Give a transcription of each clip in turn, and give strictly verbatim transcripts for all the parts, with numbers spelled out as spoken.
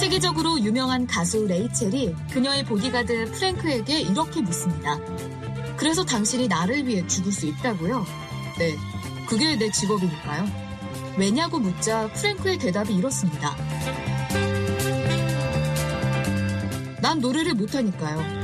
세계적으로 유명한 가수 레이첼이 그녀의 보디가드 프랭크에게 이렇게 묻습니다. 그래서 당신이 나를 위해 죽을 수 있다고요? 네, 그게 내 직업이니까요. 왜냐고 묻자 프랭크의 대답이 이렇습니다. 난 노래를 못하니까요.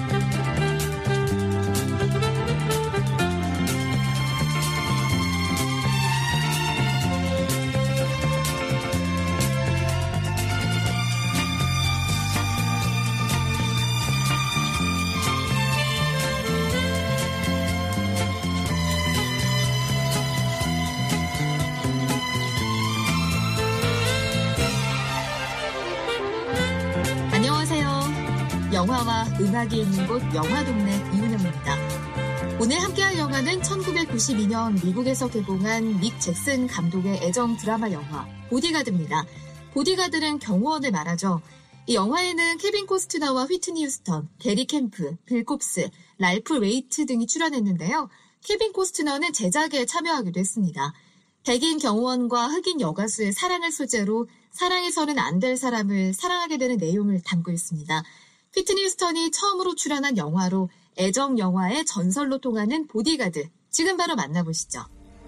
영화와 음악이 있는 곳 영화동네 이은영입니다. 오늘 함께할 영화는 천구백구십이 년 미국에서 개봉한 믹 잭슨 감독의 애정 드라마 영화 보디가드입니다. 보디가드는 경호원을 말하죠. 이 영화에는 케빈 코스트너와 휘트니 휴스턴, 게리 캠프, 빌 콥스, 랄프 레이트 등이 출연했는데요. 케빈 코스트너는 제작에 참여하기도 했습니다. 백인 경호원과 흑인 여가수의 사랑을 소재로 사랑해서는 안 될 사람을 사랑하게 되는 내용을 담고 있습니다. 휘트니 휴스턴이 처음으로 출연한 영화로 애정 영화의 전설로 통하는 보디가드, 지금 바로 만나보시죠.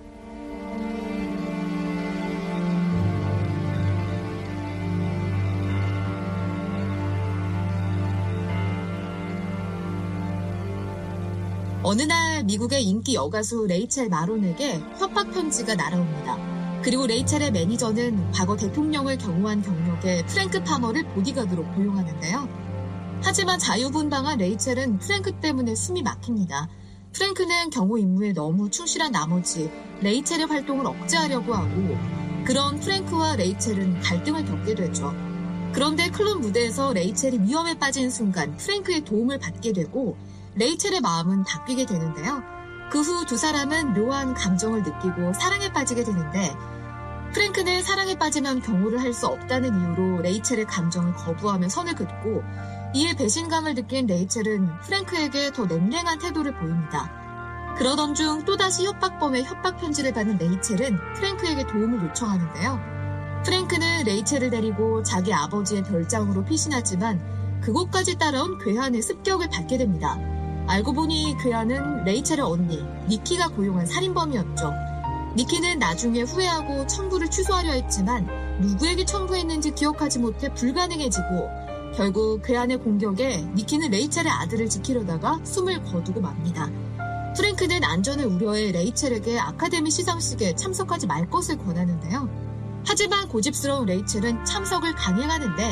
어느 날 미국의 인기 여가수 레이첼 마론에게 협박 편지가 날아옵니다. 그리고 레이첼의 매니저는 과거 대통령을 경호한 경력의 프랭크 파머를 보디가드로 고용하는데요. 하지만 자유분방한 레이첼은 프랭크 때문에 숨이 막힙니다. 프랭크는 경호 임무에 너무 충실한 나머지 레이첼의 활동을 억제하려고 하고 그런 프랭크와 레이첼은 갈등을 겪게 되죠. 그런데 클럽 무대에서 레이첼이 위험에 빠진 순간 프랭크의 도움을 받게 되고 레이첼의 마음은 바뀌게 되는데요. 그 후 두 사람은 묘한 감정을 느끼고 사랑에 빠지게 되는데 프랭크는 사랑에 빠지면 경호를 할 수 없다는 이유로 레이첼의 감정을 거부하며 선을 긋고 이에 배신감을 느낀 레이첼은 프랭크에게 더 냉랭한 태도를 보입니다. 그러던 중 또다시 협박범의 협박 편지를 받은 레이첼은 프랭크에게 도움을 요청하는데요. 프랭크는 레이첼을 데리고 자기 아버지의 별장으로 피신하지만 그곳까지 따라온 괴한의 습격을 받게 됩니다. 알고 보니 괴한은 레이첼의 언니 니키가 고용한 살인범이었죠. 니키는 나중에 후회하고 청구를 취소하려 했지만 누구에게 청구했는지 기억하지 못해 불가능해지고 결국 괴한의 공격에 니키는 레이첼의 아들을 지키려다가 숨을 거두고 맙니다. 프랭크는 안전을 우려해 레이첼에게 아카데미 시상식에 참석하지 말 것을 권하는데요. 하지만 고집스러운 레이첼은 참석을 강행하는데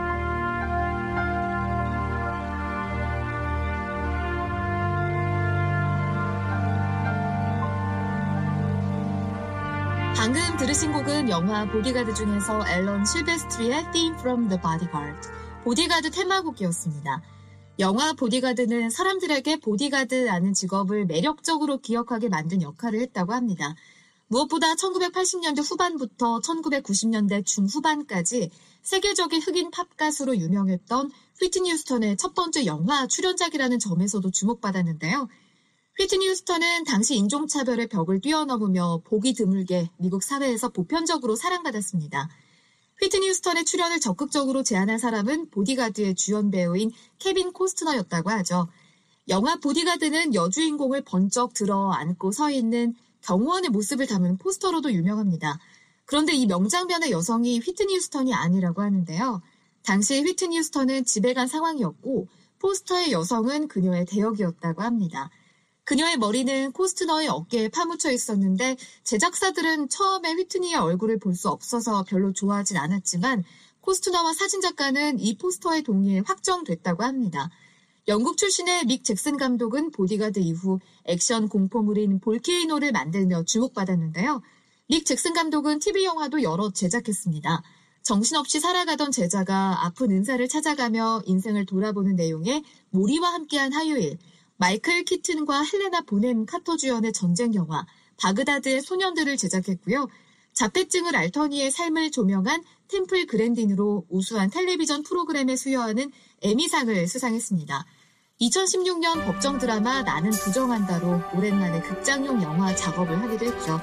방금 들으신 곡은 영화 보디가드 중에서 앨런 실베스트리의 Theme from the Bodyguard, 보디가드 테마곡이었습니다. 영화 보디가드는 사람들에게 보디가드라는 직업을 매력적으로 기억하게 만든 역할을 했다고 합니다. 무엇보다 천구백팔십 년대 후반부터 천구백구십 년대 중후반까지 세계적인 흑인 팝 가수로 유명했던 휘트니 휴스턴의 첫 번째 영화 출연작이라는 점에서도 주목받았는데요. 휘트니 휴스턴은 당시 인종차별의 벽을 뛰어넘으며 보기 드물게 미국 사회에서 보편적으로 사랑받았습니다. 휘트니 휴스턴의 출연을 적극적으로 제안한 사람은 보디가드의 주연 배우인 케빈 코스트너였다고 하죠. 영화 보디가드는 여주인공을 번쩍 들어 안고 서 있는 경호원의 모습을 담은 포스터로도 유명합니다. 그런데 이 명장면의 여성이 휘트니 휴스턴이 아니라고 하는데요. 당시 휘트니 휴스턴은 집에 간 상황이었고 포스터의 여성은 그녀의 대역이었다고 합니다. 그녀의 머리는 코스트너의 어깨에 파묻혀 있었는데 제작사들은 처음에 휘트니의 얼굴을 볼 수 없어서 별로 좋아하진 않았지만 코스트너와 사진작가는 이 포스터의 동의에 확정됐다고 합니다. 영국 출신의 믹 잭슨 감독은 보디가드 이후 액션 공포물인 볼케이노를 만들며 주목받았는데요. 믹 잭슨 감독은 티비 영화도 여러 제작했습니다. 정신없이 살아가던 제자가 아픈 은사를 찾아가며 인생을 돌아보는 내용의 모리와 함께한 화요일, 마이클 키튼과 헬레나 보넴 카터 주연의 전쟁 영화 바그다드의 소년들을 제작했고요. 자폐증을 앓더니의 삶을 조명한 템플 그랜딘으로 우수한 텔레비전 프로그램에 수여하는 에미상을 수상했습니다. 이천십육 년 법정 드라마 나는 부정한다로 오랜만에 극장용 영화 작업을 하기도 했죠.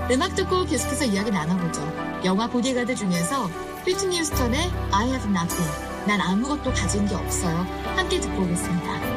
음악 듣고 계속해서 이야기 나눠보죠. 영화 보디가드 중에서 휘트니 휴스턴의 I have nothing. 난 아무것도 가진 게 없어요. 함께 듣고 오겠습니다.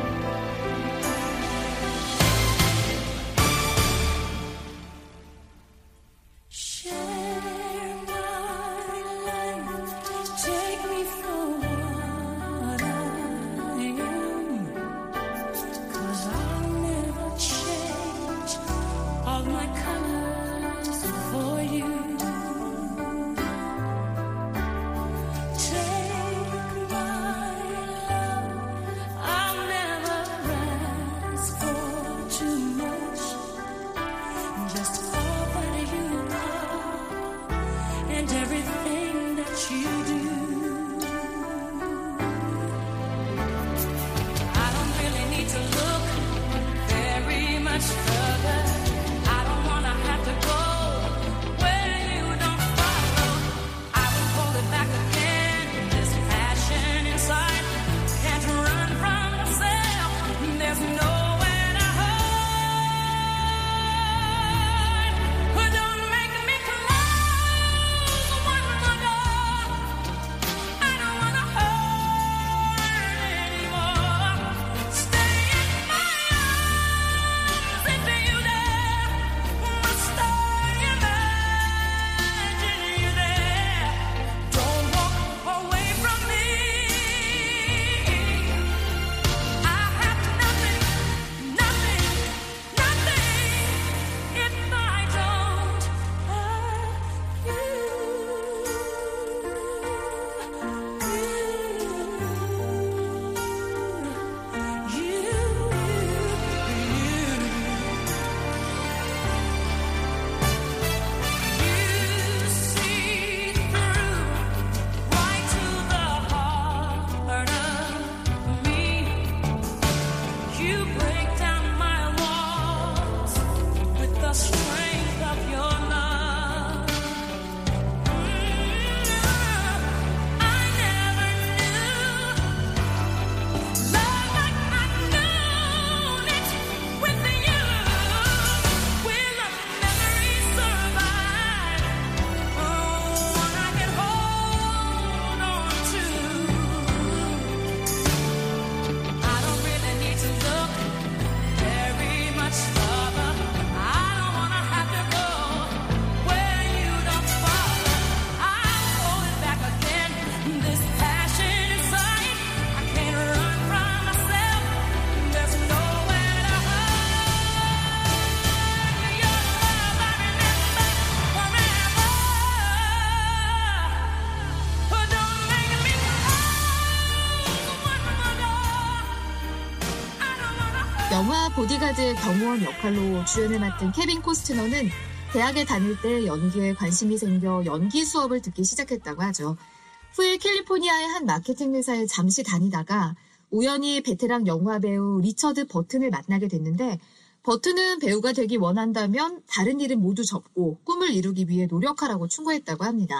영화 보디가드의 경호원 역할로 주연을 맡은 케빈 코스트너는 대학에 다닐 때 연기에 관심이 생겨 연기 수업을 듣기 시작했다고 하죠. 후에 캘리포니아의 한 마케팅 회사에 잠시 다니다가 우연히 베테랑 영화배우 리처드 버튼을 만나게 됐는데 버튼은 배우가 되기 원한다면 다른 일은 모두 접고 꿈을 이루기 위해 노력하라고 충고했다고 합니다.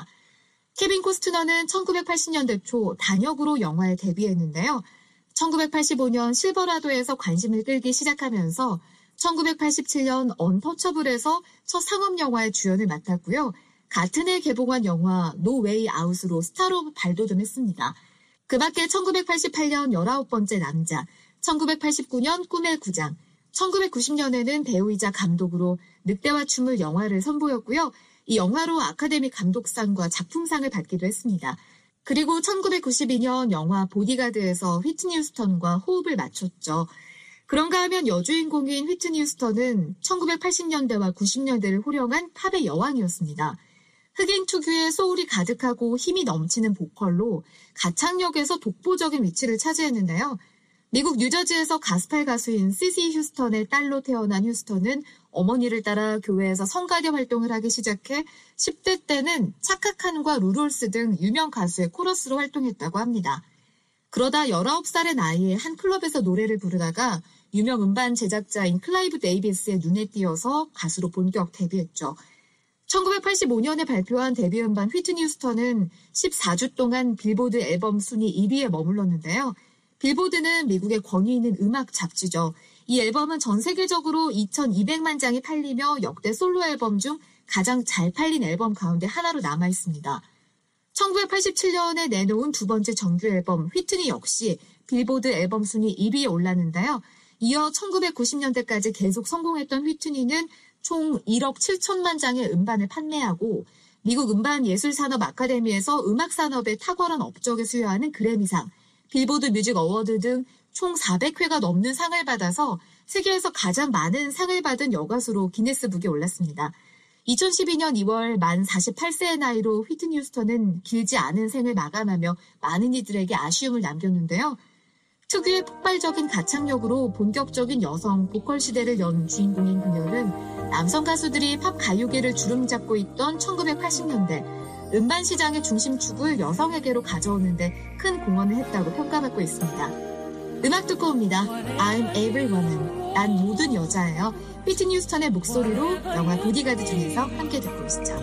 케빈 코스트너는 천구백팔십 년대 초 단역으로 영화에 데뷔했는데요. 천구백팔십오 년 실버라도에서 관심을 끌기 시작하면서 천구백팔십칠 년 언터처블에서 첫 상업영화의 주연을 맡았고요. 같은 해 개봉한 영화 노 웨이 아웃으로 스타로 발돋움했습니다. 그 밖에 천구백팔십팔 년 열아홉 번째 남자, 천구백팔십구 년 꿈의 구장, 천구백구십 년에는 배우이자 감독으로 늑대와 춤을 영화를 선보였고요. 이 영화로 아카데미 감독상과 작품상을 받기도 했습니다. 그리고 천구백구십이 년 영화 보디가드에서 휘트니 휴스턴과 호흡을 맞췄죠. 그런가 하면 여주인공인 휘트니 휴스턴은 천구백팔십 년대와 구십 년대를 호령한 팝의 여왕이었습니다. 흑인 특유의 소울이 가득하고 힘이 넘치는 보컬로 가창력에서 독보적인 위치를 차지했는데요. 미국 뉴저지에서 가스펠 가수인 시시 휴스턴의 딸로 태어난 휴스턴은 어머니를 따라 교회에서 성가대 활동을 하기 시작해 십 대 때는 착각한과 루롤스 등 유명 가수의 코러스로 활동했다고 합니다. 그러다 열아홉 살의 나이에 한 클럽에서 노래를 부르다가 유명 음반 제작자인 클라이브 데이비스의 눈에 띄어서 가수로 본격 데뷔했죠. 천구백팔십오 년에 발표한 데뷔 음반 휘트니 휴스턴은 십사 주 동안 빌보드 앨범 순위 일 위에 머물렀는데요. 빌보드는 미국의 권위 있는 음악 잡지죠. 이 앨범은 전 세계적으로 이천이백만 장이 팔리며 역대 솔로 앨범 중 가장 잘 팔린 앨범 가운데 하나로 남아있습니다. 천구백팔십칠 년에 내놓은 두 번째 정규 앨범 휘트니 역시 빌보드 앨범 순위 일 위에 올랐는데요. 이어 천구백구십 년대까지 계속 성공했던 휘트니는 총 일억 칠천만 장의 음반을 판매하고 미국 음반예술산업 아카데미에서 음악산업의 탁월한 업적에 수여하는 그래미상, 빌보드 뮤직 어워드 등 총 사백 회가 넘는 상을 받아서 세계에서 가장 많은 상을 받은 여가수로 기네스북에 올랐습니다. 이천십이 년 이월 만 사십팔 세의 나이로 휘트니 휴스턴은 길지 않은 생을 마감하며 많은 이들에게 아쉬움을 남겼는데요. 특유의 폭발적인 가창력으로 본격적인 여성 보컬 시대를 연 주인공인 그녀는 남성 가수들이 팝 가요계를 주름잡고 있던 천구백팔십 년대 음반 시장의 중심축을 여성에게로 가져오는데 큰 공헌을 했다고 평가받고 있습니다. 음악 듣고 옵니다. I'm every woman. 난 모든 여자예요. 휘트니 휴스턴의 목소리로 영화 보디가드 중에서 함께 듣고 오시죠.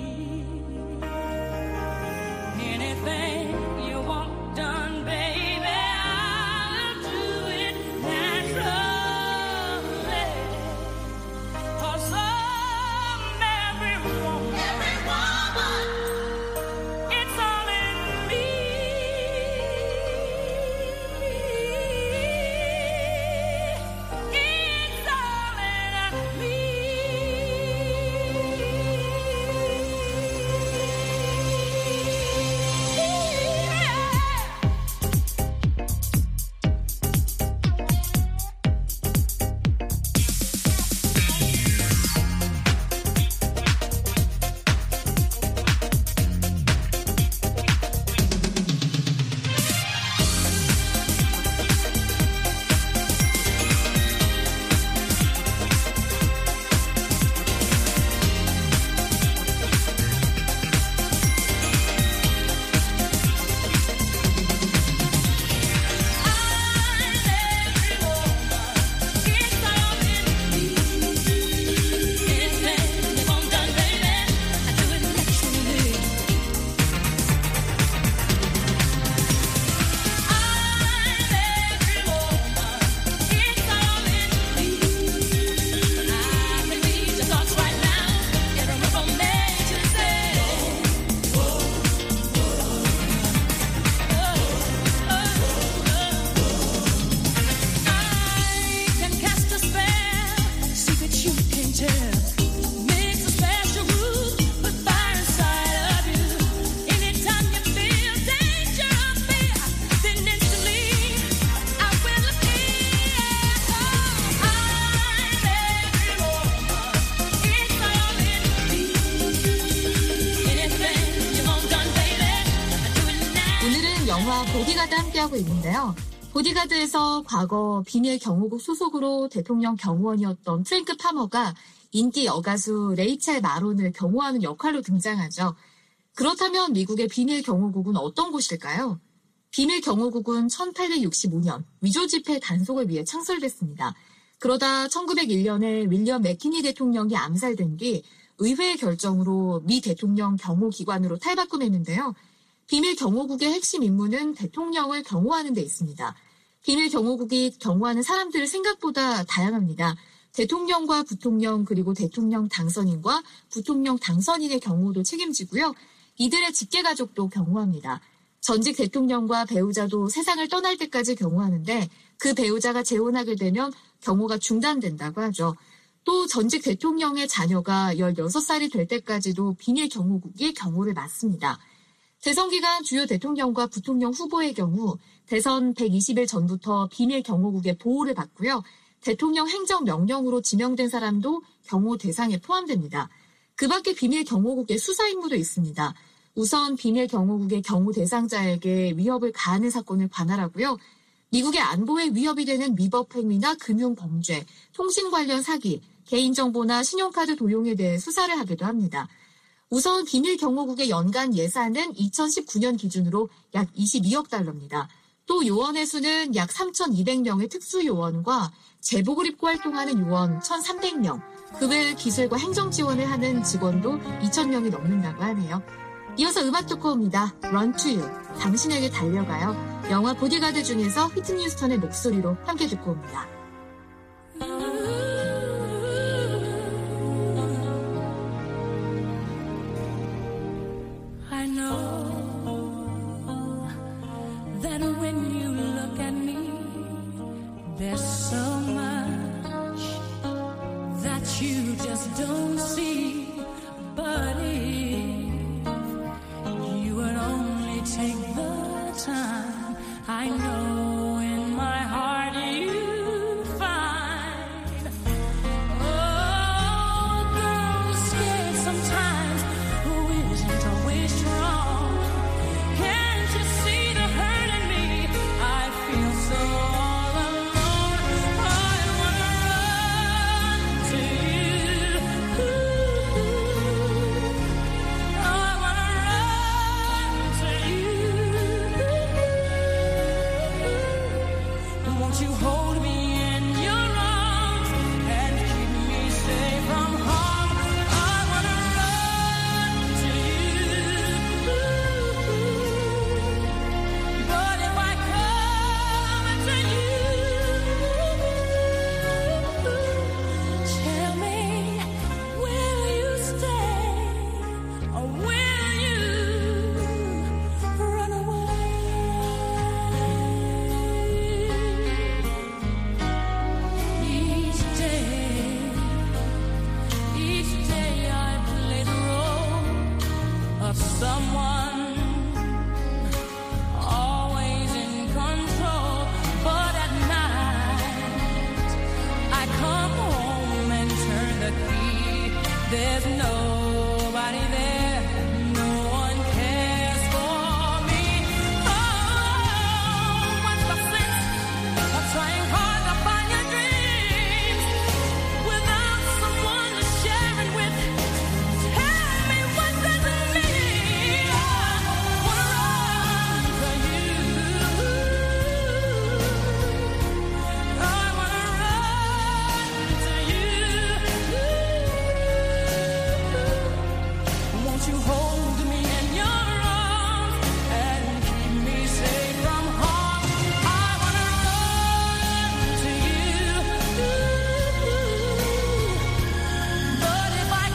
영화 보디가드 함께하고 있는데요. 보디가드에서 과거 비밀 경호국 소속으로 대통령 경호원이었던 프랭크 파머가 인기 여가수 레이첼 마론을 경호하는 역할로 등장하죠. 그렇다면 미국의 비밀 경호국은 어떤 곳일까요? 비밀 경호국은 천팔백육십오 년 위조 지폐 단속을 위해 창설됐습니다. 그러다 천구백일 년에 윌리엄 맥키니 대통령이 암살된 뒤 의회의 결정으로 미 대통령 경호기관으로 탈바꿈했는데요. 비밀 경호국의 핵심 임무는 대통령을 경호하는 데 있습니다. 비밀 경호국이 경호하는 사람들을 생각보다 다양합니다. 대통령과 부통령 그리고 대통령 당선인과 부통령 당선인의 경호도 책임지고요. 이들의 직계가족도 경호합니다. 전직 대통령과 배우자도 세상을 떠날 때까지 경호하는데 그 배우자가 재혼하게 되면 경호가 중단된다고 하죠. 또 전직 대통령의 자녀가 열여섯 살이 될 때까지도 비밀 경호국이 경호를 맡습니다. 대선 기간 주요 대통령과 부통령 후보의 경우 대선 백이십 일 전부터 비밀 경호국의 보호를 받고요. 대통령 행정명령으로 지명된 사람도 경호 대상에 포함됩니다. 그 밖에 비밀 경호국의 수사 임무도 있습니다. 우선 비밀 경호국의 경호 대상자에게 위협을 가하는 사건을 관할하고요. 미국의 안보에 위협이 되는 위법 행위나 금융 범죄, 통신 관련 사기, 개인정보나 신용카드 도용에 대해 수사를 하기도 합니다. 우선 비밀 경호국의 연간 예산은 이천십구 년 기준으로 약 이십이억 달러입니다. 또 요원의 수는 약 삼천이백 명의 특수요원과 제복을 입고 활동하는 요원 천삼백 명, 그 외 기술과 행정 지원을 하는 직원도 이천 명이 넘는다고 하네요. 이어서 음악 듣고 옵니다. Run to You, 당신에게 달려가요. 영화 보디가드 중에서 휘트니 휴스턴의 목소리로 함께 듣고 옵니다. There's nobody there, no one cares for me. Oh, what's the sense of trying hard to find your dreams without someone to share it with? Tell me what does it mean? I wanna run to you. I wanna run to you. Won't you hold me in your arms and keep me safe from harm? I wanna run to you. But if I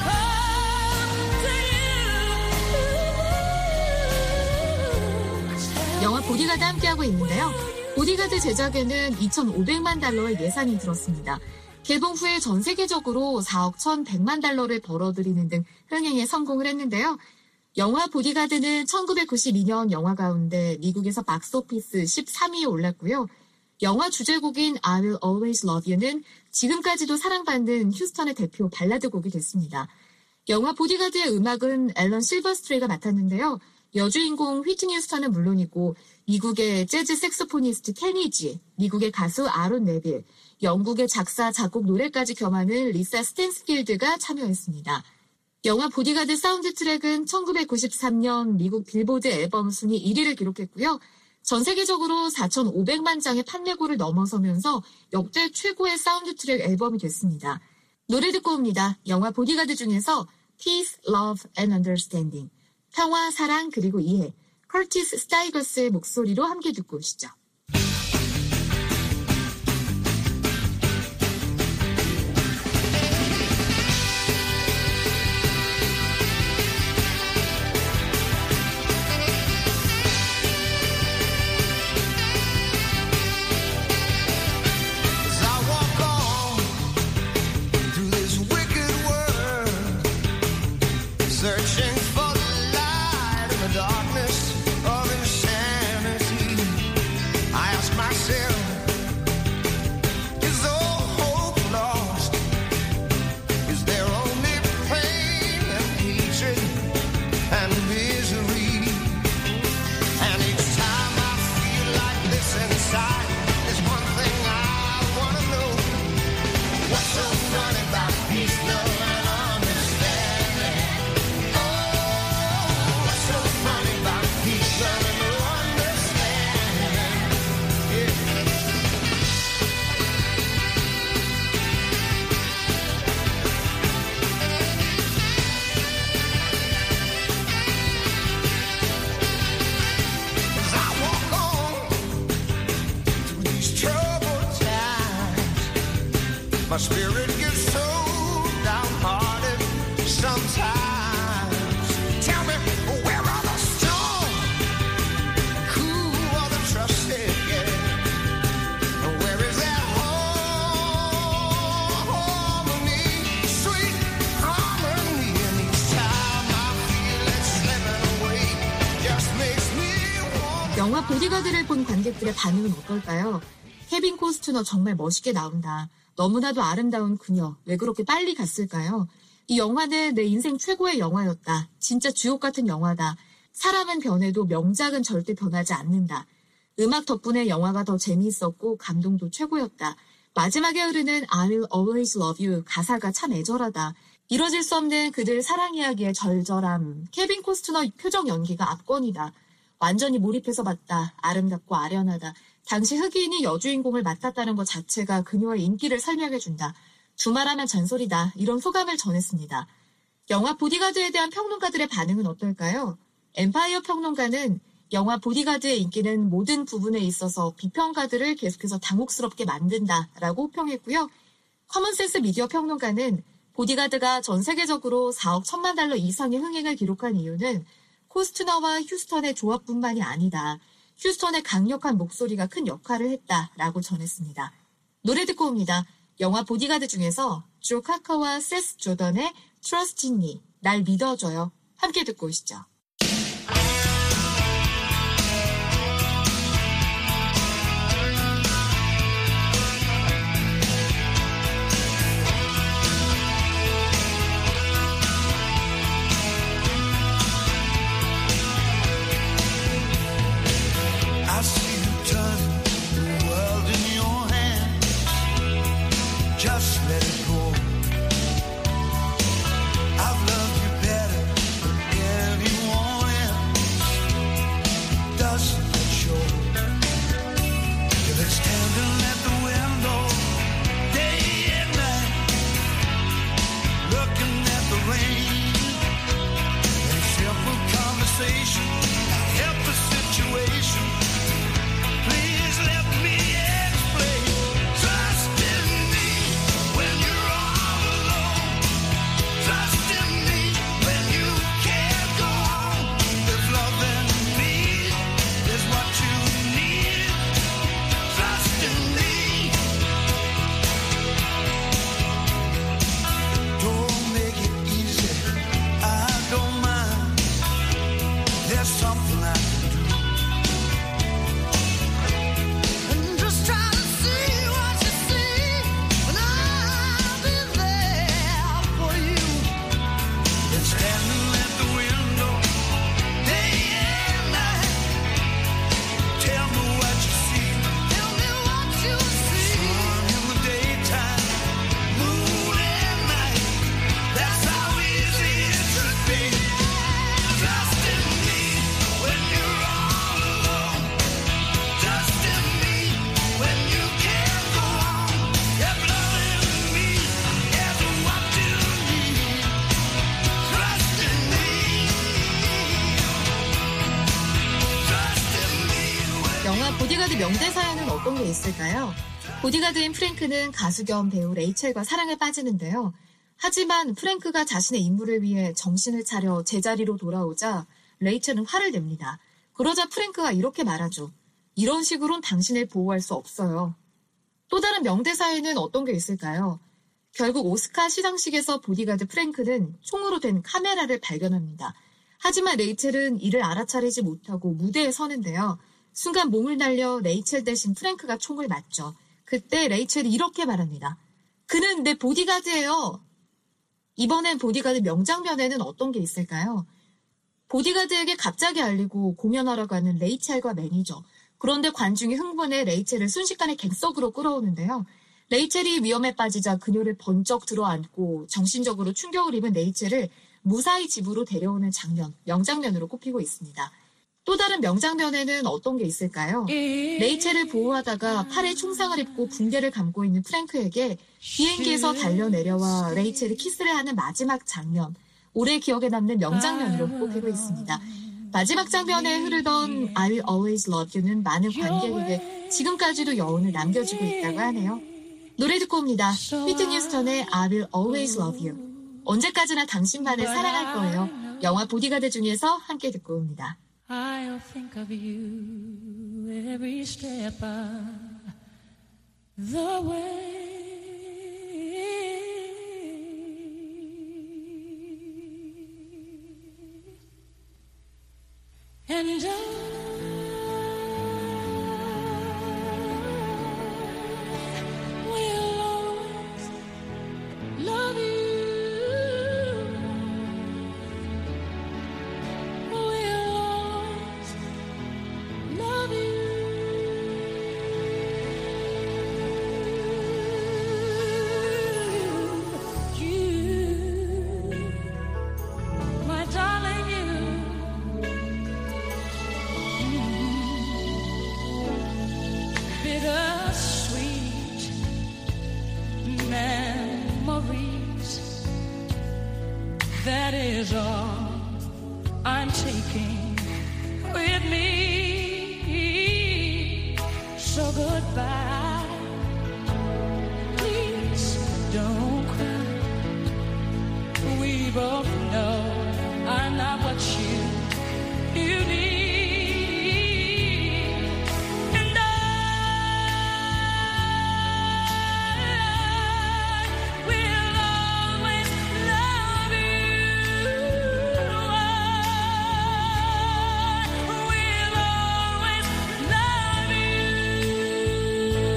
come to you, 영화 보디가드 함께하고 있는데요. 보디가드 제작에는 이천오백만 달러의 예산이 들었습니다. 개봉 후에 전 세계적으로 사억 천백만 달러를 벌어들이는 등 흥행에 성공을 했는데요. 영화 보디가드는 천구백구십이 년 영화 가운데 미국에서 박스오피스 십삼 위에 올랐고요. 영화 주제곡인 I Will Always Love You는 지금까지도 사랑받는 휴스턴의 대표 발라드 곡이 됐습니다. 영화 보디가드의 음악은 앨런 실버스트리가 맡았는데요. 여주인공 휘트니 휴스턴은 물론이고 미국의 재즈 색소포니스트 케니 지, 미국의 가수 아론 네빌, 영국의 작사, 작곡, 노래까지 겸하는 리사 스탠스필드가 참여했습니다. 영화 보디가드 사운드 트랙은 천구백구십삼 년 미국 빌보드 앨범 순위 일 위를 기록했고요. 전 세계적으로 사천오백만 장의 판매고를 넘어서면서 역대 최고의 사운드 트랙 앨범이 됐습니다. 노래 듣고 옵니다. 영화 보디가드 중에서 Peace, Love and Understanding, 평화, 사랑, 그리고 이해, 커티스 스타이거스의 목소리로 함께 듣고 오시죠. My spirit gets so downhearted sometimes. Tell me, where are the strong? Who are the trusted? Yeah. Where is that harmony? Sweet harmony. And each time I feel it slipping away, just makes me want. 영화 보디가드를 본 관객들의 반응은 어떨까요? 케빈 코스트너 정말 멋있게 나온다. 너무나도 아름다운 그녀, 왜 그렇게 빨리 갔을까요? 이 영화는 내 인생 최고의 영화였다. 진짜 주옥 같은 영화다. 사람은 변해도 명작은 절대 변하지 않는다. 음악 덕분에 영화가 더 재미있었고 감동도 최고였다. 마지막에 흐르는 I will always love you 가사가 참 애절하다. 이뤄질 수 없는 그들 사랑 이야기의 절절함. 케빈 코스트너 표정 연기가 압권이다. 완전히 몰입해서 봤다. 아름답고 아련하다. 당시 흑인이 여주인공을 맡았다는 것 자체가 그녀의 인기를 설명해준다. 두말하면 잔소리다. 이런 소감을 전했습니다. 영화 보디가드에 대한 평론가들의 반응은 어떨까요? 엠파이어 평론가는 영화 보디가드의 인기는 모든 부분에 있어서 비평가들을 계속해서 당혹스럽게 만든다라고 호평했고요. 커먼센스 미디어 평론가는 보디가드가 전 세계적으로 사억 천만 달러 이상의 흥행을 기록한 이유는 코스트너와 휴스턴의 조합뿐만이 아니다. 휴스턴의 강력한 목소리가 큰 역할을 했다라고 전했습니다. 노래 듣고 옵니다. 영화 보디가드 중에서 조 카커와 세스 조던의 Trust in Me, 날 믿어줘요. 함께 듣고 오시죠. something I can do. And just try to see what you see, and I'll be there for you. Been standing at the window day and night. Tell me what you see. Tell me what you see. Sun in the daytime, moon at night. That's how easy it should be. Trust in me when you're all alone. Trust in me when you can't go on. If loving me is what you need. Trust in me. Trust in me. 영화 보디가드 명대사에는 어떤 게 있을까요? 보디가드인 프랭크는 가수 겸 배우 레이첼과 사랑에 빠지는데요. 하지만 프랭크가 자신의 임무를 위해 정신을 차려 제자리로 돌아오자 레이첼은 화를 냅니다. 그러자 프랭크가 이렇게 말하죠. 이런 식으론 당신을 보호할 수 없어요. 또 다른 명대사에는 어떤 게 있을까요? 결국 오스카 시상식에서 보디가드 프랭크는 총으로 된 카메라를 발견합니다. 하지만 레이첼은 이를 알아차리지 못하고 무대에 서는데요. 순간 몸을 날려 레이첼 대신 프랭크가 총을 맞죠. 그때 레이첼이 이렇게 말합니다. 그는 내 보디가드예요. 이번엔 보디가드 명장면에는 어떤 게 있을까요? 보디가드에게 갑자기 알리고 공연하러 가는 레이첼과 매니저. 그런데 관중이 흥분해 레이첼을 순식간에 객석으로 끌어오는데요. 레이첼이 위험에 빠지자 그녀를 번쩍 들어안고 정신적으로 충격을 입은 레이첼을 무사히 집으로 데려오는 장면, 명장면으로 꼽히고 있습니다. 또 다른 명장면에는 어떤 게 있을까요? 레이첼을 보호하다가 팔에 총상을 입고 붕대를 감고 있는 프랭크에게 비행기에서 달려내려와 레이첼이 키스를 하는 마지막 장면, 오래 기억에 남는 명장면으로 꼽히고 있습니다. 마지막 장면에 흐르던 I will always love you는 많은 관객에게 지금까지도 여운을 남겨주고 있다고 하네요. 노래 듣고 옵니다. 휘트니 휴스턴의 I will always love you. 언제까지나 당신만을 사랑할 거예요. 영화 보디가드 중에서 함께 듣고 옵니다. I'll think of you every step of the way. And I will always love you. That is all I'm taking with me. So goodbye. Please don't cry. We both know I'm not what you, you need. And I will always love you. I will always love you.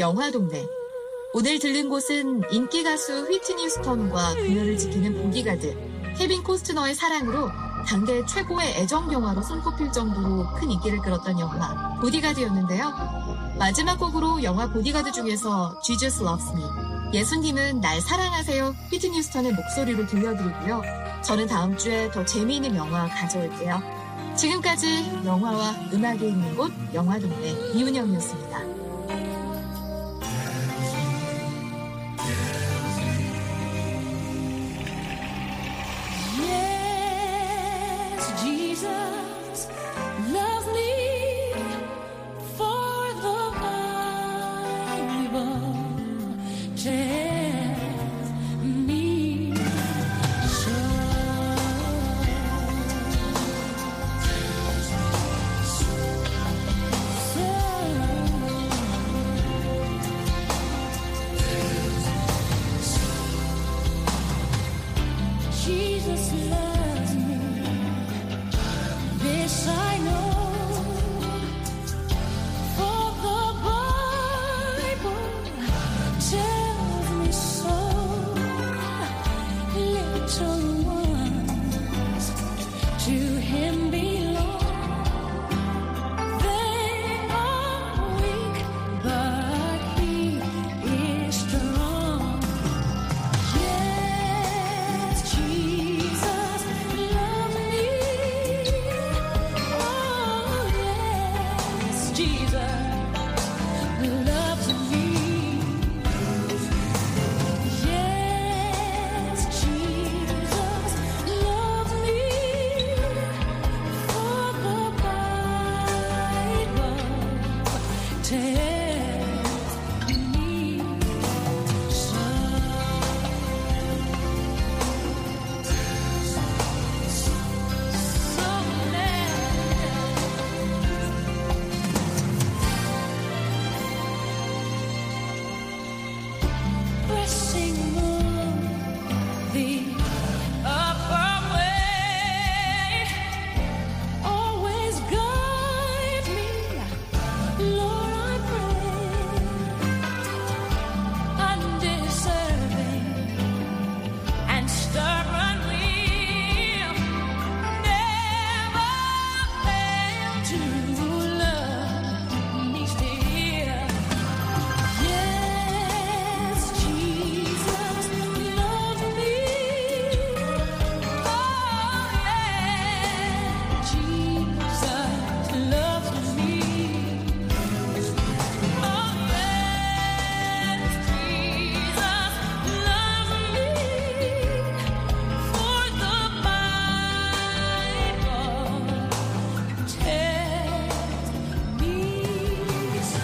영화동네. 오늘 들른 곳은 인기 가수 휘트니 휴스턴과 그녀를 지키는 보디가드 케빈 코스트너의 사랑으로 당대 최고의 애정 영화로 손꼽힐 정도로 큰 인기를 끌었던 영화 보디가드였는데요. 마지막 곡으로 영화 보디가드 중에서 Jesus Loves Me, 예수님은 날 사랑하세요 휘트니 휴스턴의 목소리로 들려드리고요. 저는 다음 주에 더 재미있는 영화 가져올게요. 지금까지 영화와 음악이 있는 곳 영화동네 이은영이었습니다. Jesus loves me, for the Bible tells me so. Jesus loves me. This I know, for the Bible tells me so. Little ones to Him belong. They are weak, but He is strong. Yes, Jesus loves me. Oh, yes, Jesus loves me. Yes, Jesus loves me. For the Bible tells me so. Pressing on the upper way, always guide me, Lord, I pray. Undeserving and stubbornly, never fail to love me still. Yes, Jesus loves me. Oh, yeah, Jesus loves me. Oh, yes, Jesus loves me. For the Bible tells me so.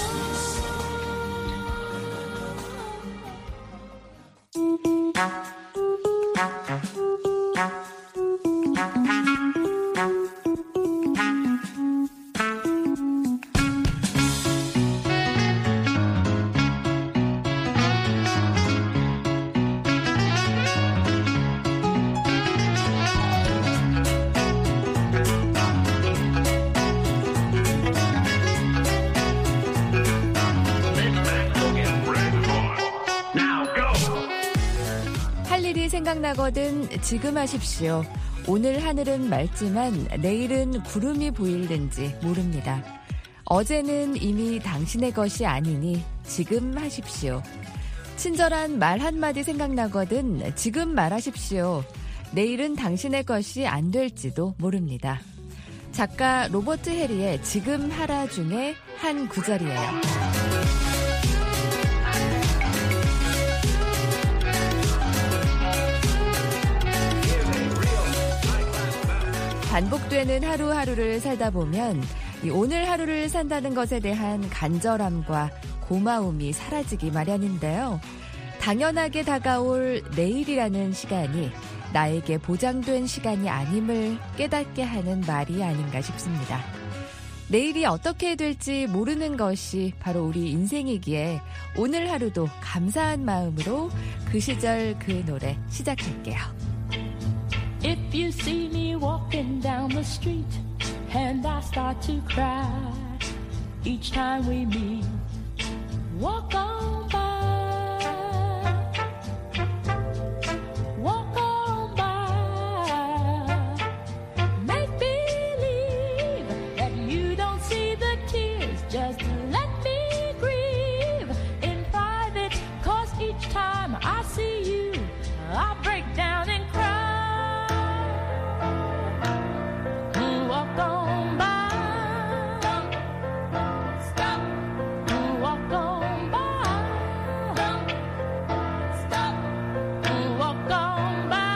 할 일이 생각나거든 지금 하십시오. 오늘 하늘은 맑지만 내일은 구름이 보일는지 모릅니다. 어제는 이미 당신의 것이 아니니 지금 하십시오. 친절한 말 한마디 생각나거든 지금 말하십시오. 내일은 당신의 것이 안 될지도 모릅니다. 작가 로버트 해리의 지금 하라 중에 한 구절이에요. 반복되는 하루하루를 살다 보면 이 오늘 하루를 산다는 것에 대한 간절함과 고마움이 사라지기 마련인데요. 당연하게 다가올 내일이라는 시간이 나에게 보장된 시간이 아님을 깨닫게 하는 말이 아닌가 싶습니다. 내일이 어떻게 될지 모르는 것이 바로 우리 인생이기에 오늘 하루도 감사한 마음으로 그 시절 그 노래 시작할게요. If you see me walking down the street and I start to cry each time we meet, Walk on by, walk on by. Make believe that you don't see the tears. Just let me grieve in private, 'cause each time I see you, I break down and cry. Walk on by. Walk on by. Stop. Walk on by.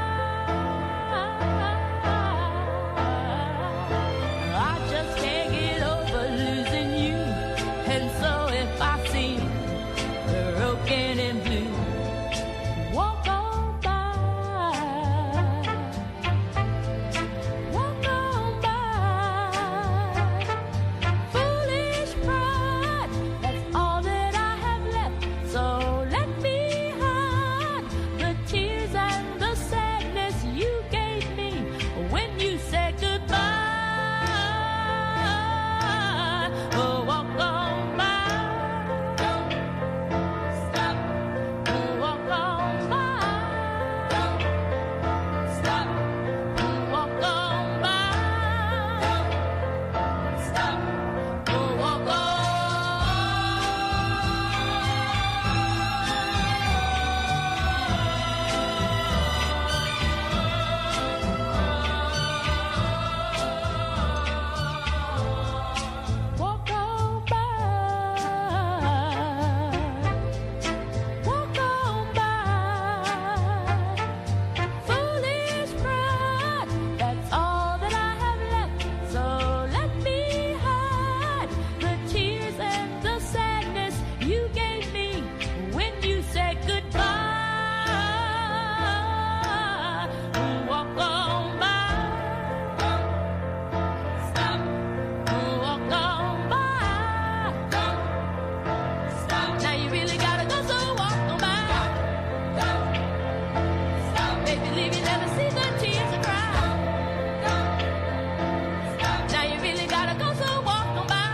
I just can't get over losing you. And so if I seem broken and blue, walk on by. Walk on by. Foolish pride, that's all that I have left. So let me hide the tears and the sadness you gave me when you said goodbye. Oh, walk on by. Don't stop. Walk on by. Don't stop. Walk on by. Don't stop. Walk on. Walk on by. Walk on by. Foolish pride, that's all that I have left. So let me hide the tears and the sadness you gave me when you said goodbye. Walk on by. Stop. Walk on by. Stop. Now you really gotta go, so walk on by. Stop. Baby, leave you never see the tears and cry. Now you really gotta go, so walk on by.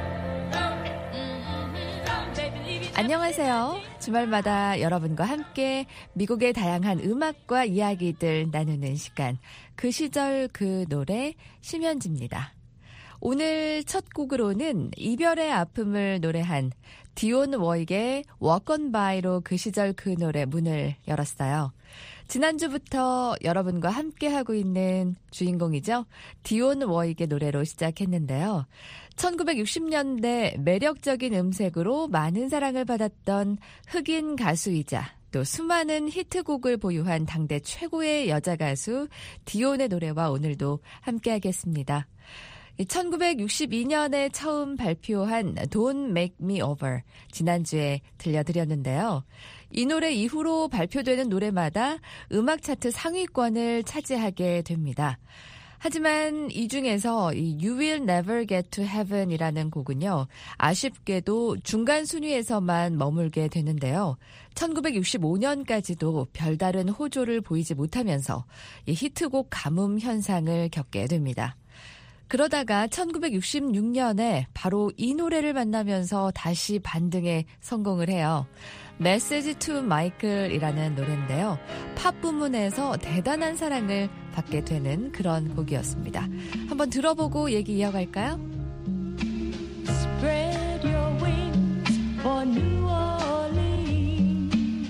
Mhm. Baby, leave you. 안녕하세요. 주말마다 여러분과 함께 미국의 다양한 음악과 이야기들 나누는 시간. 그 시절 그 노래 심현지입니다. 오늘 첫 곡으로는 이별의 아픔을 노래한 디온 워익의 Walk on By로 그 시절 그 노래 문을 열었어요. 지난주부터 여러분과 함께하고 있는 주인공이죠. 디온 워익의 노래로 시작했는데요. 천구백육십 년대 매력적인 음색으로 많은 사랑을 받았던 흑인 가수이자 또 수많은 히트곡을 보유한 당대 최고의 여자 가수 디온의 노래와 오늘도 함께하겠습니다. 천구백육십이 년에 처음 발표한 Don't Make Me Over 지난주에 들려드렸는데요. 이 노래 이후로 발표되는 노래마다 음악 차트 상위권을 차지하게 됩니다. 하지만 이 중에서 이 You Will Never Get to Heaven이라는 곡은요. 아쉽게도 중간 순위에서만 머물게 되는데요. 천구백육십오 년까지도 별다른 호조를 보이지 못하면서 이 히트곡 가뭄 현상을 겪게 됩니다. 그러다가 천구백육십육 년에 바로 이 노래를 만나면서 다시 반등에 성공을 해요. Message to Michael이라는 노래인데요. 팝 부문에서 대단한 사랑을 받게 되는 그런 곡이었습니다. 한번 들어보고 얘기 이어갈까요? Spread your wings for New Orleans,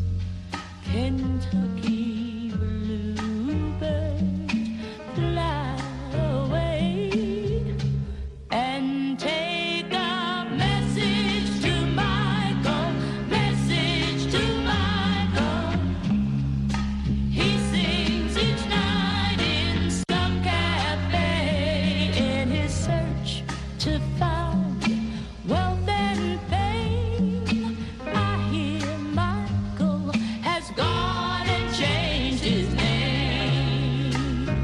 Kentucky bluebird, fly away and take a message to Michael, message to Michael. He sings each night in some cafe in his search to find wealth and fame. I hear Michael has gone and changed his name.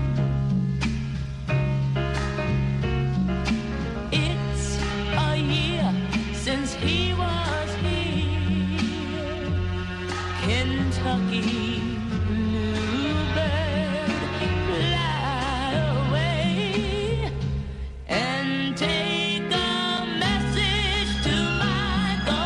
It's a year since he was here, Kentucky bluebird, fly away and take a message to Michael,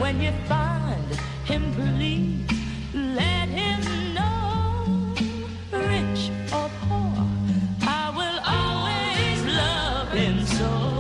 when you find him, please let him know, rich or poor, I will always love him so.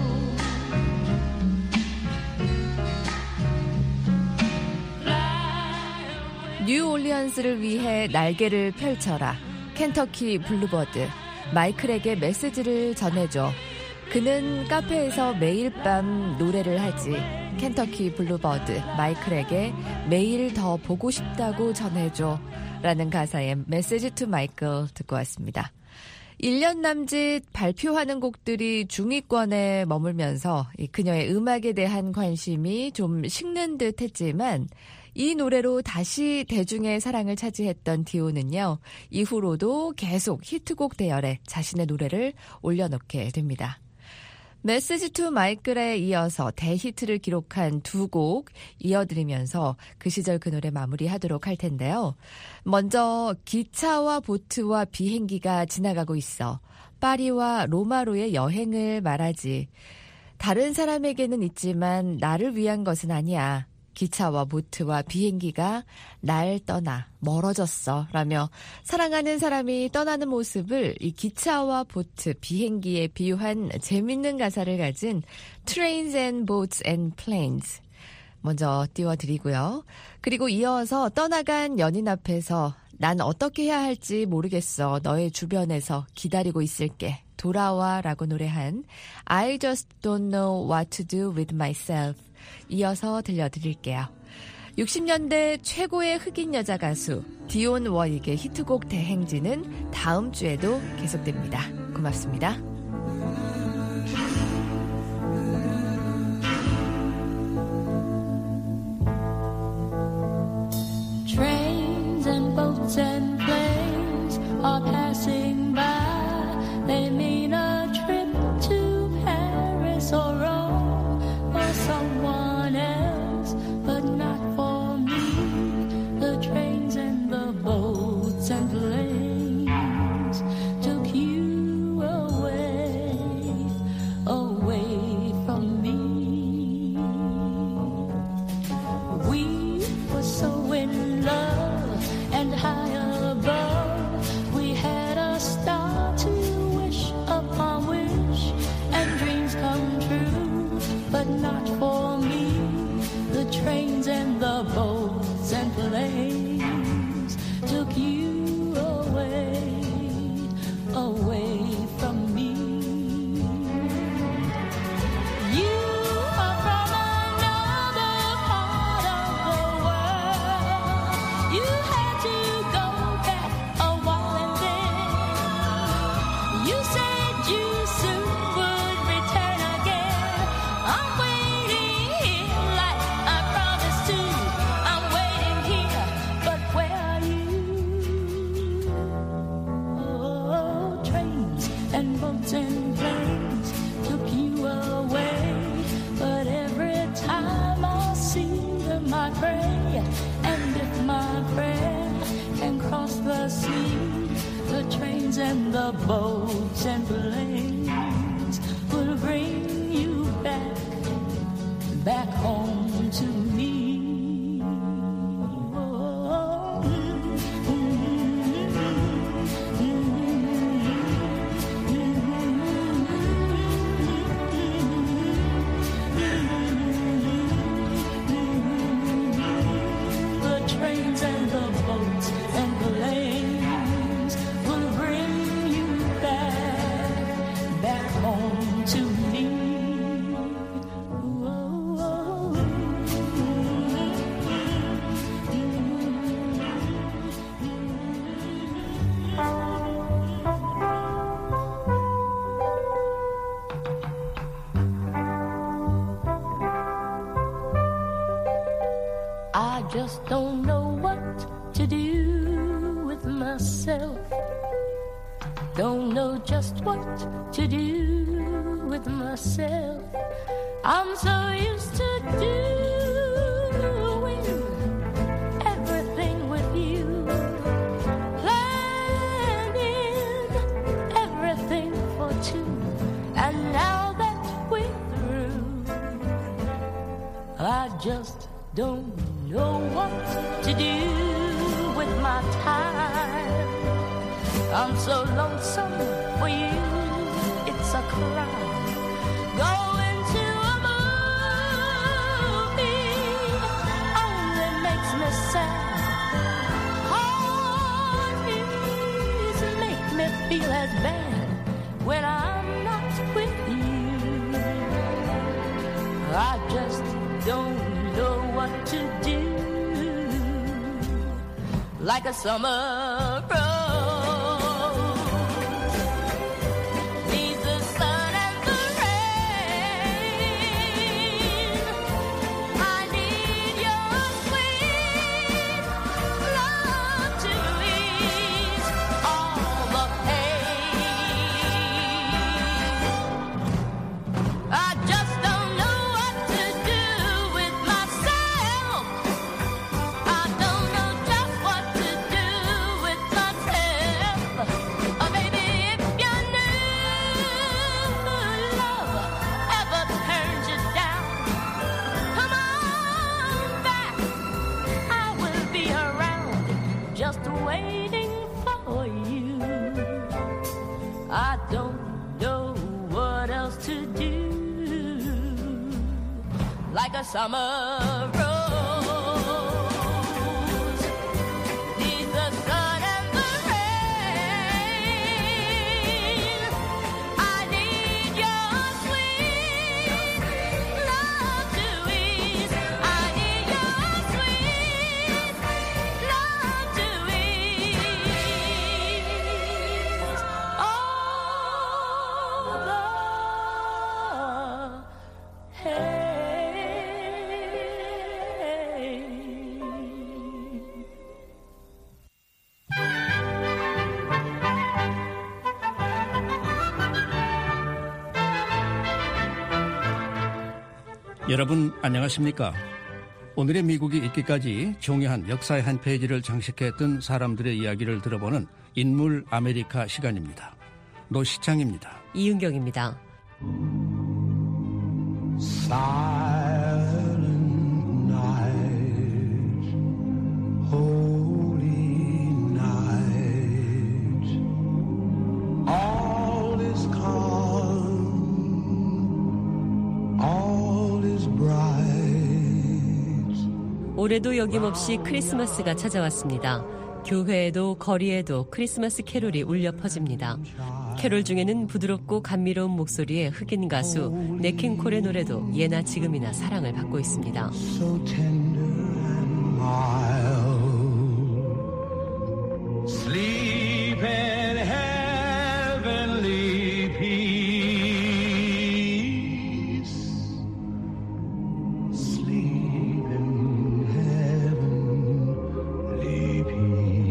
뉴올리언스를 위해 날개를 펼쳐라. 켄터키 블루버드. 마이클에게 메시지를 전해줘. 그는 카페에서 매일 밤 노래를 하지. 켄터키 블루버드. 마이클에게 매일 더 보고 싶다고 전해줘. 라는 가사의 메시지 투 마이클 듣고 왔습니다. 일 년 남짓 발표하는 곡들이 중위권에 머물면서 그녀의 음악에 대한 관심이 좀 식는 듯 했지만 이 노래로 다시 대중의 사랑을 차지했던 디오는요. 이후로도 계속 히트곡 대열에 자신의 노래를 올려놓게 됩니다. 메시지 투 마이클에 이어서 대히트를 기록한 두 곡 이어드리면서 그 시절 그 노래 마무리하도록 할 텐데요. 먼저 기차와 보트와 비행기가 지나가고 있어. 파리와 로마로의 여행을 말하지. 다른 사람에게는 있지만 나를 위한 것은 아니야. 기차와 보트와 비행기가 날 떠나 멀어졌어 라며 사랑하는 사람이 떠나는 모습을 이 기차와 보트, 비행기에 비유한 재밌는 가사를 가진 Trains and Boats and Planes 먼저 띄워드리고요. 그리고 이어서 떠나간 연인 앞에서 난 어떻게 해야 할지 모르겠어. 너의 주변에서 기다리고 있을게. 돌아와 라고 노래한 I just don't know what to do with myself 이어서 들려드릴게요. 육십 년대 최고의 흑인 여자 가수 디온 워익의 히트곡 대행진은 다음 주에도 계속됩니다. 고맙습니다. Trains and boats and planes are passing by. They mean a trip to Paris or Rome or someone else, but not for me. The trains and the boats and planes took you away, away from me. We were so in love and high above. We had a star to wish upon wish, and dreams come true, but not for me. The trains and the boats and planes took you away, away from me. You are from another part of the world. You had to go back a while and then you said you soon would return again. I'm waiting here like I promised to. I'm waiting here, but where are you? Oh, trains and boats and planes took you away, but every time I see them I pray, and if my prayer can cross the sea, the trains and the boats and planes will bring you back, back home to me. Oh, mm, mm, the trains and the boats and planes will bring you back, back home to me. Whoa, I just don't know what to do with myself. Don't know just what to do with myself. I'm so used to doing everything with you, planning everything for two. And now that we're through, I just don't know what to do with my time. I'm so lonesome for you, it's a crime. Going to a movie only makes me sad. Parties make me feel as bad when I'm not with you. I just don't know what to do, like a summer rose needs the sun and the rain. I need your sweet love to ease all the pain. I just don't know what to do with myself. I don't know just what to do with myself. Oh, baby, if you knew love ever turns you down, come on back. I will be around, just waiting for you. I don't know what else to do, like a summer rose needs the sun and the rain. I need your sweet love to ease. I need your sweet love to ease all the pain. 여러분 안녕하십니까? 오늘의 미국이 있기까지 중요한 역사의 한 페이지를 장식했던 사람들의 이야기를 들어보는 인물 아메리카 시간입니다. 노시창입니다. 이윤경입니다. Silent night, holy night, all is calm, all is bright. 올해도 여김없이 크리스마스가 찾아왔습니다. 교회에도 거리에도 크리스마스 캐롤이 울려 퍼집니다. 캐롤 중에는 부드럽고 감미로운 목소리의 흑인 가수 네킹콜의 노래도 예나 지금이나 사랑을 받고 있습니다. So tender and mild. Sleep in heavenly peace. Sleep in heavenly peace.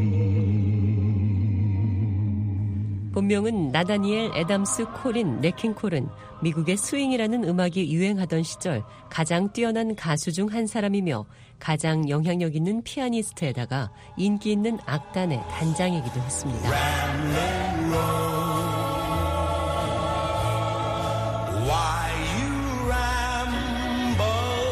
본명은 나다니엘 애담스 콜인 네킹콜은 미국의 스윙이라는 음악이 유행하던 시절 가장 뛰어난 가수 중 한 사람이며 가장 영향력 있는 피아니스트에다가 인기 있는 악단의 단장이기도 했습니다. Ramblin' road. Why you ramble?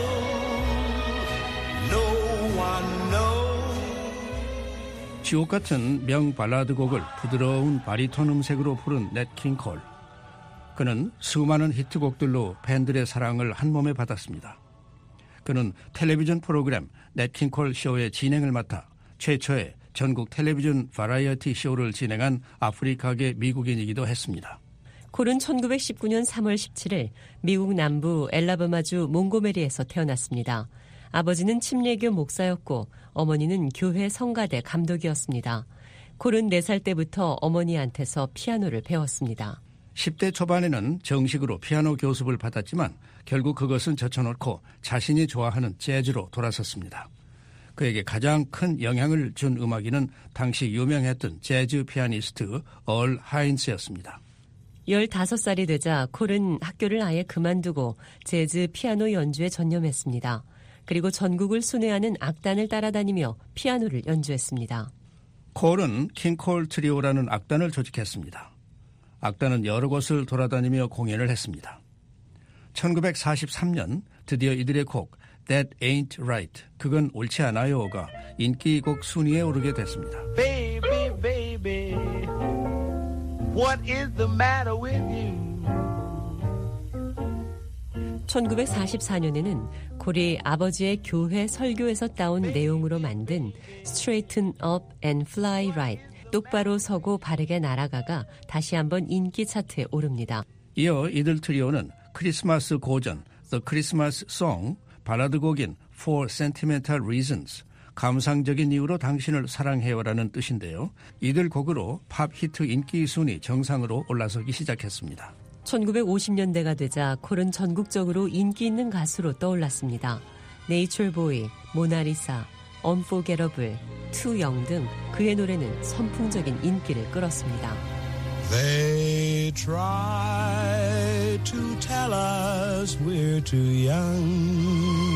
No one knows. 지옥 같은 명 발라드 곡을 부드러운 바리톤 음색으로 부른 넷 킹콜. 그는 수많은 히트곡들로 팬들의 사랑을 한몸에 받았습니다. 그는 텔레비전 프로그램 넷 킹콜 쇼의 진행을 맡아 최초의 전국 텔레비전 바라이어티 쇼를 진행한 아프리카계 미국인이기도 했습니다. 콜은 천구백십구 년 삼월 십칠일 미국 남부 엘라바마주 몽고메리에서 태어났습니다. 아버지는 침례교 목사였고 어머니는 교회 성가대 감독이었습니다. 콜은 네 살 때부터 어머니한테서 피아노를 배웠습니다. 십 대 초반에는 정식으로 피아노 교습을 받았지만 결국 그것은 젖혀놓고 자신이 좋아하는 재즈로 돌아섰습니다. 그에게 가장 큰 영향을 준 음악인은 당시 유명했던 재즈 피아니스트 얼 하인스였습니다. 열다섯 살이 되자 콜은 학교를 아예 그만두고 재즈 피아노 연주에 전념했습니다. 그리고 전국을 순회하는 악단을 따라다니며 피아노를 연주했습니다. 콜은 킹콜 트리오라는 악단을 조직했습니다. 악단은 여러 곳을 돌아다니며 공연을 했습니다. 천구백사십삼 년 드디어 이들의 곡 That Ain't Right, 그건 옳지 않아요가 인기곡 순위에 오르게 됐습니다. Baby, baby, what is the matter with you? 천구백사십사 년에는 콜이 아버지의 교회 설교에서 따온 내용으로 만든 Straighten Up and Fly Right, 똑바로 서고 바르게 날아가가 다시 한번 인기 차트에 오릅니다. 이어 이들 트리오는 크리스마스 고전 The Christmas Song, 발라드 곡인 For Sentimental Reasons, 감상적인 이유로 당신을 사랑해요라는 뜻인데요. 이들 곡으로 팝 히트 인기 순위 정상으로 올라서기 시작했습니다. 천구백오십 년대가 되자 콜은 전국적으로 인기 있는 가수로 떠올랐습니다. 네이처 보이, 모나리사, Unforgettable, Too Young 등 그의 노래는 선풍적인 인기를 끌었습니다. They try to tell us we're too young,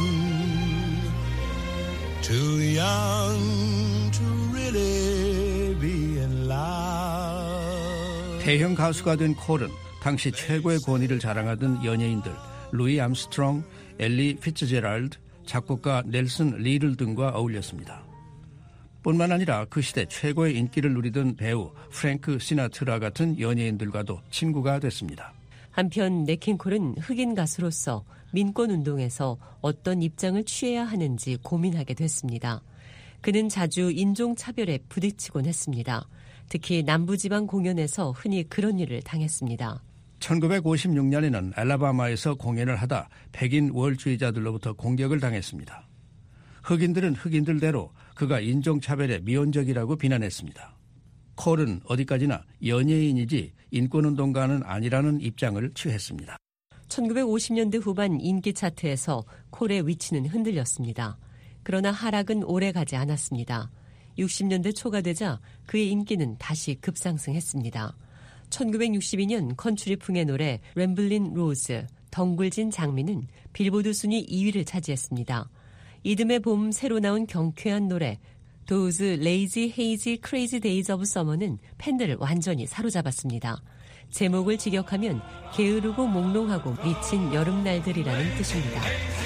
too young to really be in love. 대형 가수가 된 콜은 당시 최고의 권위를 자랑하던 연예인들 루이 암스트롱, 엘리 피츠제랄드, 작곡가 넬슨 리들 등과 어울렸습니다. 뿐만 아니라 그 시대 최고의 인기를 누리던 배우 프랭크 시나트라 같은 연예인들과도 친구가 됐습니다. 한편 네킹콜은 흑인 가수로서 민권운동에서 어떤 입장을 취해야 하는지 고민하게 됐습니다. 그는 자주 인종차별에 부딪히곤 했습니다. 특히 남부지방 공연에서 흔히 그런 일을 당했습니다. 천구백오십육 년에는 알라바마에서 공연을 하다 백인 우월주의자들로부터 공격을 당했습니다. 흑인들은 흑인들대로 그가 인종차별에 미온적이라고 비난했습니다. 콜은 어디까지나 연예인이지 인권운동가는 아니라는 입장을 취했습니다. 천구백오십 년대 후반 인기 차트에서 콜의 위치는 흔들렸습니다. 그러나 하락은 오래 가지 않았습니다. 육십 년대 초가 되자 그의 인기는 다시 급상승했습니다. 천구백육십이 년 컨츄리풍의 노래 램블린 로즈, 덩굴진 장미는 빌보드 순위 이 위를 차지했습니다. 이듬해 봄 새로 나온 경쾌한 노래 Those Lazy Hazy Crazy Days of Summer는 팬들을 완전히 사로잡았습니다. 제목을 직역하면 게으르고 몽롱하고 미친 여름날들이라는 뜻입니다.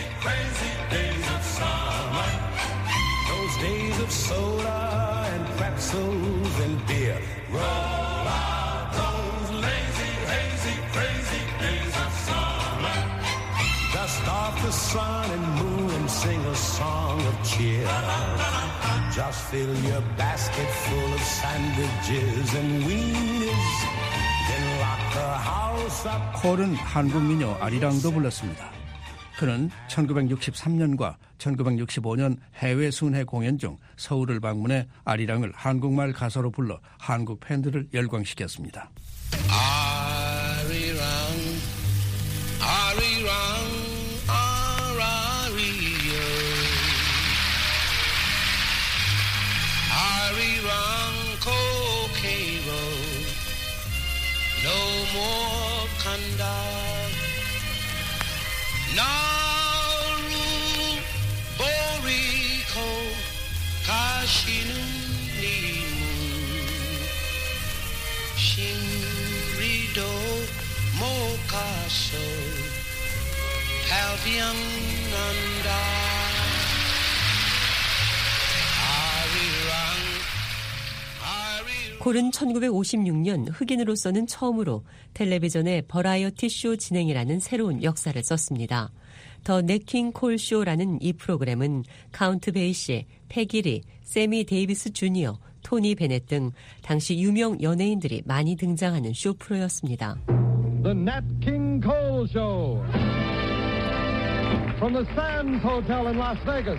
Those days of soda and pretzels and beer. Roll out those lazy, hazy, crazy days of summer. Dust off the sun and moon and sing a song of cheer. Just fill your basket full of sandwiches and weenies. Then lock the house up. 콜은 한국 민요 아리랑도 불렀습니다. 그는 천구백육십삼 년과 천구백육십오 년 해외 순회 공연 중 서울을 방문해 아리랑을 한국말 가사로 불러 한국 팬들을 열광시켰습니다. 아리랑 아리랑 아라리요 아리랑 코케이로 no more 간다 나루 보리코 가시는 님은 신리도 못 가서 탈비양난다 콜은 천구백오십육 년 흑인으로서는 처음으로 텔레비전의 버라이어티 쇼 진행이라는 새로운 역사를 썼습니다. 더 네킹 콜 쇼라는 이 프로그램은 카운트 베이시, 패기리, 세미 데이비스 주니어, 토니 베넷 등 당시 유명 연예인들이 많이 등장하는 쇼 프로였습니다. The Nat King Cole Show from the Sands Hotel in Las Vegas.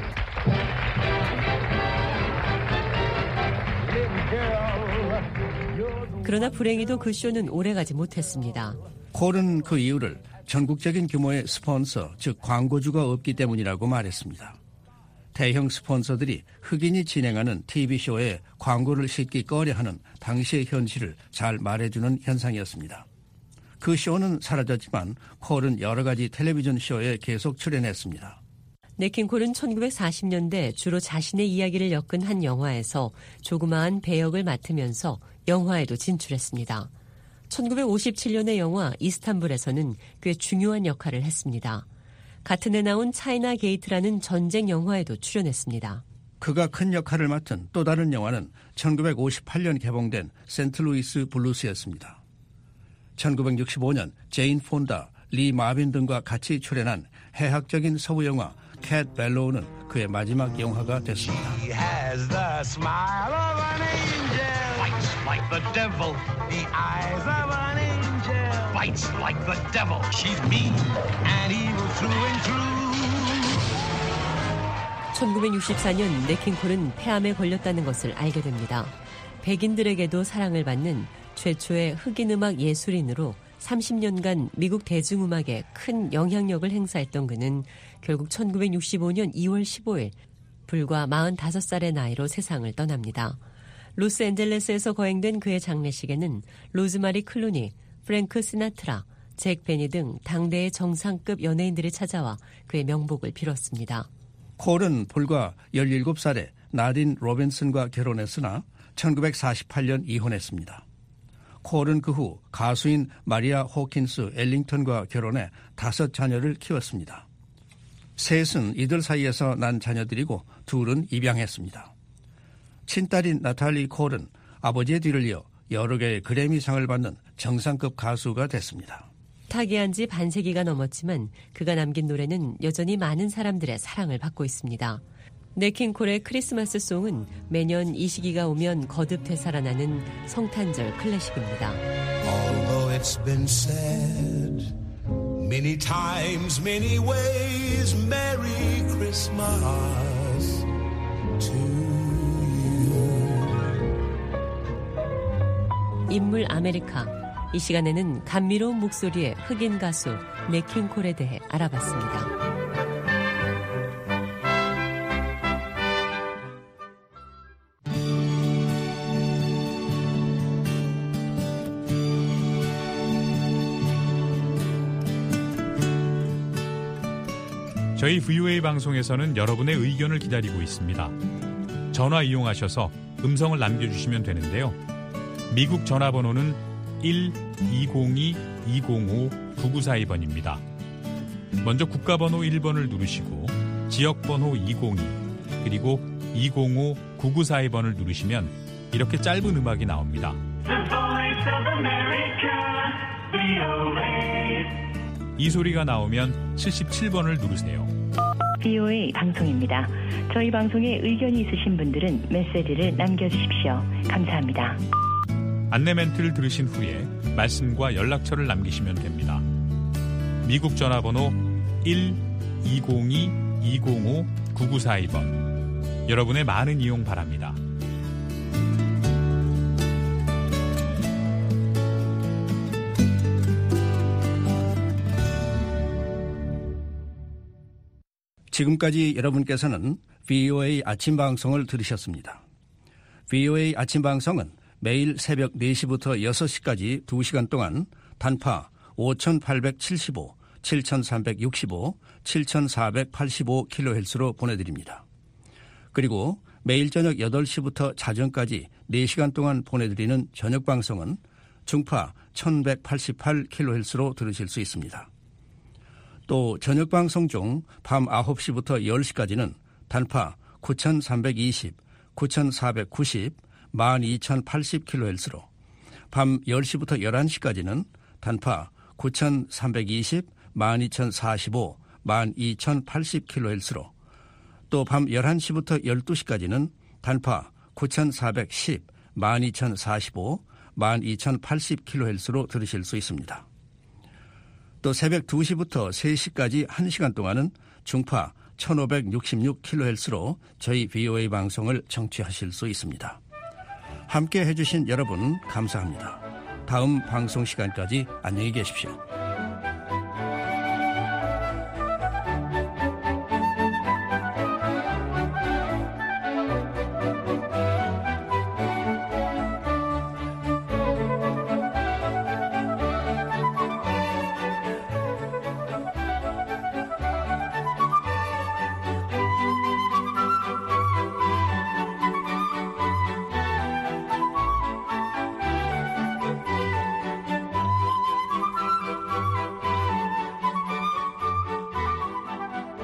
그러나 불행히도 그 쇼는 오래가지 못했습니다. 콜은 그 이유를 전국적인 규모의 스폰서, 즉 광고주가 없기 때문이라고 말했습니다. 대형 스폰서들이 흑인이 진행하는 티비쇼에 광고를 싣기 꺼려하는 당시의 현실을 잘 말해주는 현상이었습니다. 그 쇼는 사라졌지만 콜은 여러 가지 텔레비전 쇼에 계속 출연했습니다. 네킹 콜은 천구백사십 년대 주로 자신의 이야기를 엮은 한 영화에서 조그마한 배역을 맡으면서 영화에도 진출했습니다. 천구백오십칠 년의 영화 이스탄불에서는 꽤 중요한 역할을 했습니다. 같은 해 나온 차이나 게이트라는 전쟁 영화에도 출연했습니다. 그가 큰 역할을 맡은 또 다른 영화는 천구백오십팔 년 개봉된 센트루이스 블루스였습니다. 천구백육십오 년 제인 폰다, 리 마빈 등과 같이 출연한 해학적인 서부 영화 캣 벨로우는 그의 마지막 영화가 됐습니다. He has the smile of an angel. Fights like the devil. The eyes of an angel. Fights like the devil. She's mean and evil through and through. 천구백육십사 년 네킹콜은 폐암에 걸렸다는 것을 알게 됩니다. 백인들에게도 사랑을 받는 최초의 흑인 음악 예술인으로 삼십 년간 미국 대중음악에 큰 영향력을 행사했던 그는 결국 천구백육십오 년 이월 십오일 불과 마흔다섯 살의 나이로 세상을 떠납니다. 로스앤젤레스에서 거행된 그의 장례식에는 로즈마리 클루니, 프랭크 시나트라, 잭 베니 등 당대의 정상급 연예인들이 찾아와 그의 명복을 빌었습니다. 콜은 불과 열일곱 살에 나딘 로빈슨과 결혼했으나 천구백사십팔 년 이혼했습니다. 콜은 그 후 가수인 마리아 호킨스 엘링턴과 결혼해 다섯 자녀를 키웠습니다. 셋은 이들 사이에서 난 자녀들이고 둘은 입양했습니다. 친딸인 나탈리 콜은 아버지의 뒤를 이어 여러 개의 그래미상을 받는 정상급 가수가 됐습니다. 타계한 지 반세기가 넘었지만 그가 남긴 노래는 여전히 많은 사람들의 사랑을 받고 있습니다. 네킹콜의 크리스마스 송은 매년 이 시기가 오면 거듭 되살아나는 성탄절 클래식입니다. Although it's been said many times, many ways, Merry Christmas to you. 인물 아메리카. 이 시간에는 감미로운 목소리의 흑인 가수 네킹콜에 대해 알아봤습니다. 저희 브이오에이 방송에서는 여러분의 의견을 기다리고 있습니다. 전화 이용하셔서 음성을 남겨주시면 되는데요. 미국 전화번호는 일 이공이 이공오 구구사이 번입니다. 먼저 국가번호 일 번을 누르시고 지역번호 이공이 그리고 이공오 구구사이 번을 누르시면 이렇게 짧은 음악이 나옵니다. 이 소리가 나오면 칠십칠 번을 누르세요. 브이오에이 방송입니다. 저희 방송에 의견이 있으신 분들은 메시지를 남겨주십시오. 감사합니다. 안내 멘트를 들으신 후에 말씀과 연락처를 남기시면 됩니다. 미국 전화번호 일 이공이 이공오 구구사이 번. 여러분의 많은 이용 바랍니다. 지금까지 여러분께서는 브이오에이 아침 방송을 들으셨습니다. 브이오에이 아침 방송은 매일 새벽 네 시부터 여섯 시까지 두 시간 동안 단파 오천팔백칠십오, 칠천삼백육십오, 칠천사백팔십오 킬로헤르츠로 보내드립니다. 그리고 매일 저녁 여덟 시부터 자정까지 네 시간 동안 보내드리는 저녁 방송은 중파 천백팔십팔 킬로헤르츠로 들으실 수 있습니다. 또 저녁 방송 중 밤 아홉 시부터 열 시까지는 단파 구천삼백이십, 구천사백구십, 만 이천팔십 킬로헤르츠로, 밤 열 시부터 열한 시까지는 단파 구천삼백이십, 만 이천사십오, 만 이천팔십 킬로헤르츠로, 또 밤 열한 시부터 열두 시까지는 단파 구천사백십, 만 이천사십오, 만 이천팔십 킬로헤르츠로 들으실 수 있습니다. 또 새벽 두 시부터 세 시까지 한 시간 동안은 중파 천오백육십육 킬로헤르츠로 저희 브이오에이 방송을 청취하실 수 있습니다. 함께 해주신 여러분 감사합니다. 다음 방송 시간까지 안녕히 계십시오.